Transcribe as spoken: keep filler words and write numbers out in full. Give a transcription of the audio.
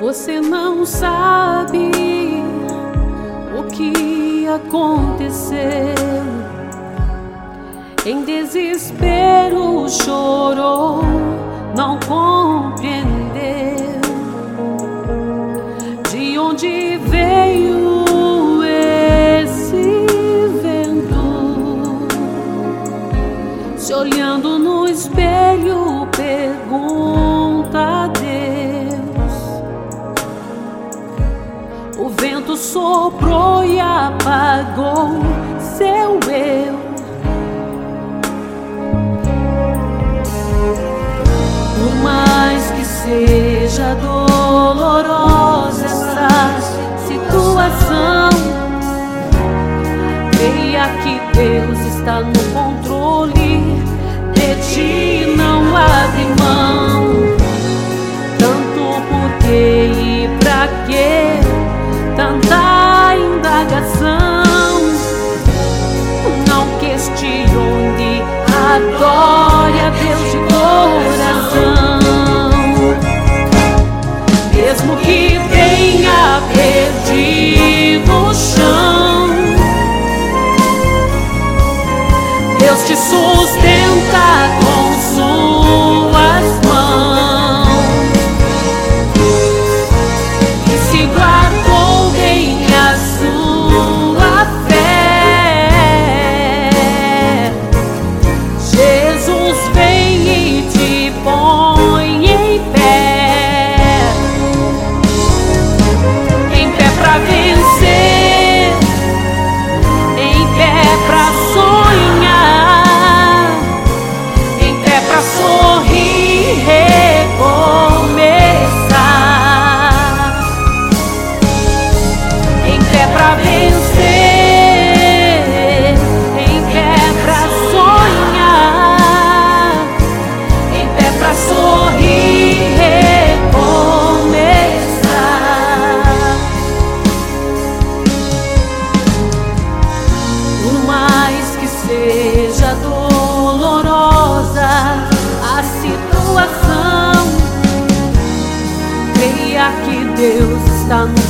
Você não sabe o que aconteceu. Em desespero chorou, não compreendeu de onde veio esse vento. Se olhando no espelho, pergunta a Deus. O vento soprou e apagou seu eu. Por mais que seja dolorosa essa situação, creia que Deus está no controle, de ti não abre mão. Tanto por quê e pra quê tanta indagação? Não questione, adore a Deus de coração. Mesmo que tenha perdido o chão, Deus te sustenta com suas mãos e se guardou bem a sua fé. Jesus vem e te põe em pé, em pé pra vencer, em pé pra sonhar, em pé pra sorrir, recomeçar, em pé pra vencer, em pé pra sonhar, em pé pra sorrir, recomeçar. Por mais que seja dolorosa a situação, creia que Deus está no